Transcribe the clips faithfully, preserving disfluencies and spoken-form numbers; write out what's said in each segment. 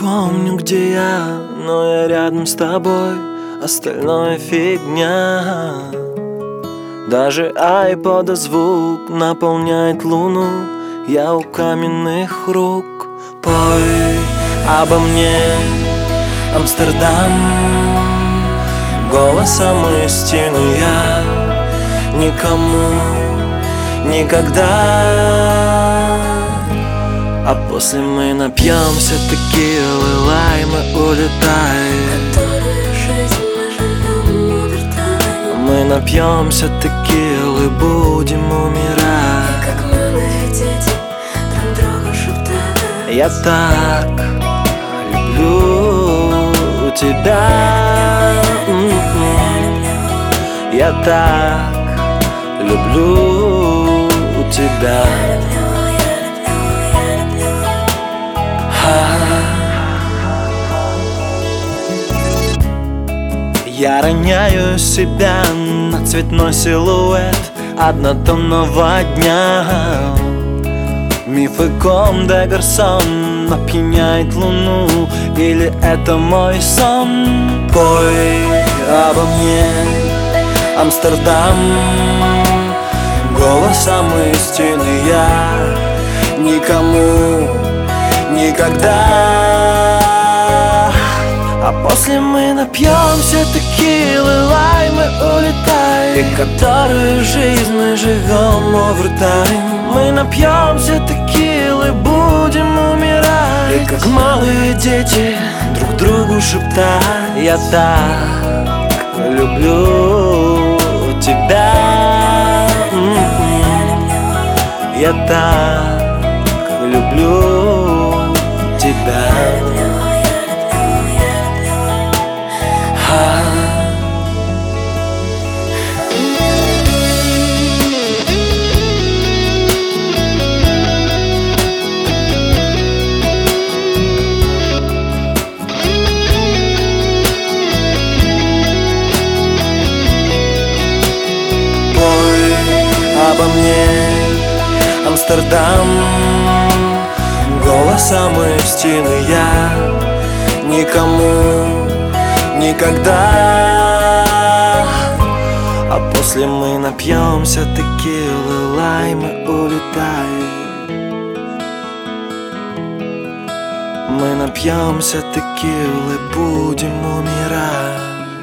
помню, где я, но я рядом с тобой, остальное фигня. Даже айпода звук наполняет луну, я у каменных рук. Пой обо мне, Амстердам, голосом истины я никому никогда. А после мы напьемся текилы, лаймы, улетаем. Мы напьемся текилы, будем умирать. Как малые дети друг другу шептают: я так люблю тебя. Я так люблю тебя. Я роняю себя на цветной силуэт однотонного дня. Мифы Ком де Гарсон опьяняет луну, или это мой сон? Пой обо мне, Амстердам, голосом истины я никому никогда. А после мы напьемся текилы, лаймы, улетаем. И которую жизнь мы живем овертайм. Мы напьемся текилы, будем умирать. И как малые дети друг другу шептать: я так люблю тебя. Я так люблю тебя. Обо мне, Амстердам, голосом истины я никому никогда. А после мы напьемся текилы, лаймы, улетаем. Мы напьемся текилы, будем умирать.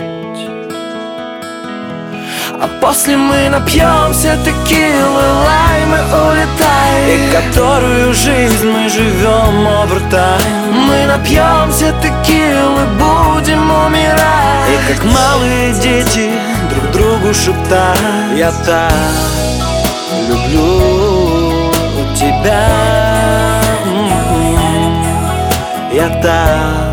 А после мы напьемся текилы, лаймы, улетаем. И которую жизнь мы живем овертайм. Мы напьемся текилы, будем умирать. И как малые дети друг другу шептать: я так люблю тебя. Я так